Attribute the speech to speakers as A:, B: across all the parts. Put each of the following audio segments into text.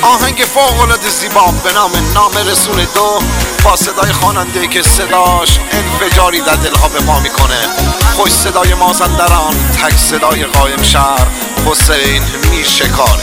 A: آهنگ فوق‌العاده زیبا به نام رسول دو با صدای خواننده‌ای که صداش انفجاری در دلها به پا میکنه. خوش صدای مازندران، تک صدای قایم شهر، حسین میرشکاری.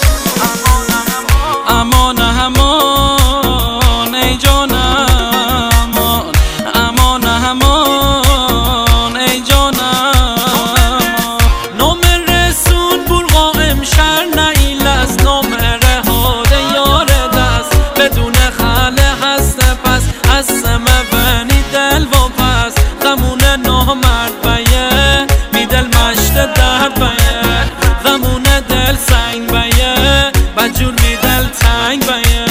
B: امان امان ای جانم، امان امان ای جانم. نام رسول بور قائم شهر نیل است، نام رهاد یار دست بدون خاله هست. پس از سمه بنی دل و پس غمون نامرد بیه بی دل مشت درد بیه، غمون دل سنگ بیه بجور بی دل تنگ بیه.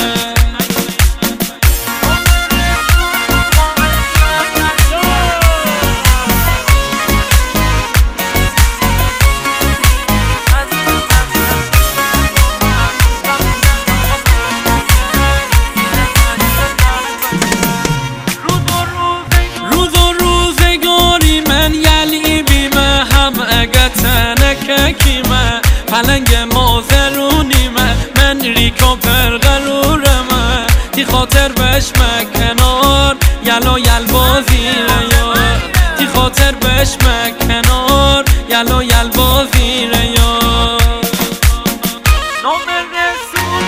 B: کیمه پلنگ مازرونیمه من ریکا پرقرورمه تی خاطر بش مکنار یلا یل بازیره یار، تی خاطر بش مکنار یلا یل بازیره یار. نام رسول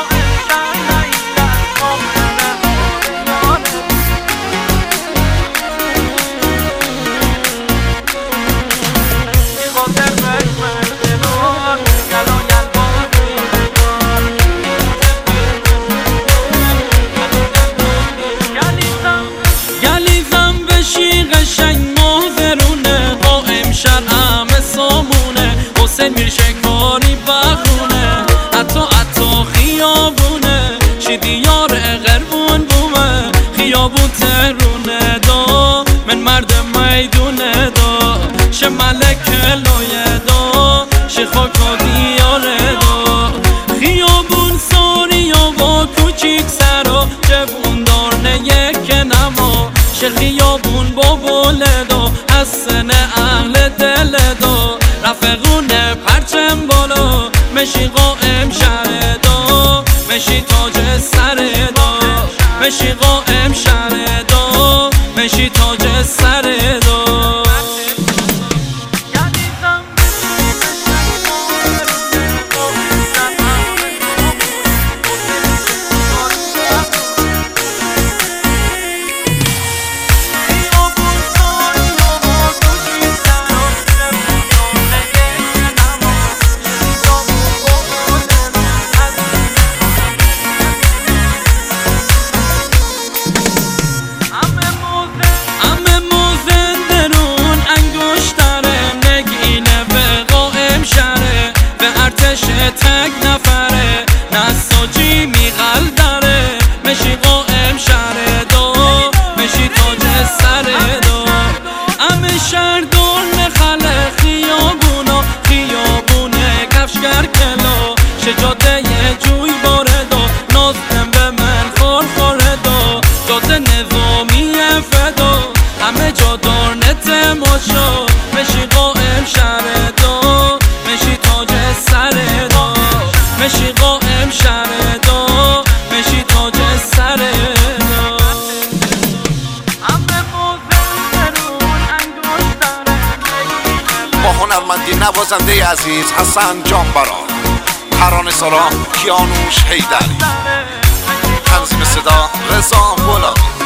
B: حسین میرشکاری بخونه، حتی خیابونه شیدی یار غربون بومه، خیابون ترونه دا من مرد میدونه دا شه ملک لایه دا شه خاکا دیاره دا. خیابون ساری و با کوچیک سرا جوون دارنه یک نما شه خیابون با بوله دا حسن اهل دل دا رفقونه پرچم بالا مشی قائم شهر دا مشی تاج سر دا مشی قائم شهر دا مشی تاج سر دا. تک نفره نساجی میغل داره مشی قائم شهر دا مشی تاج سر دا. همه شهر دور نخله خیابونا خیابونه کفشگر کلا شجاده جوی باره دا نازدم به من خورخوره دا جاده نظامی فدا همه جا دار نتماشا مشی قائم شهر دا مشی تاج سر دا مشی قائم شهر دا مشی تاج سر دا.
A: با هنرمندی نوازنده عزیز حسن جانبرا، ترانه سرا کیانوش حیدری، تنظیم صدا رضا بولادی.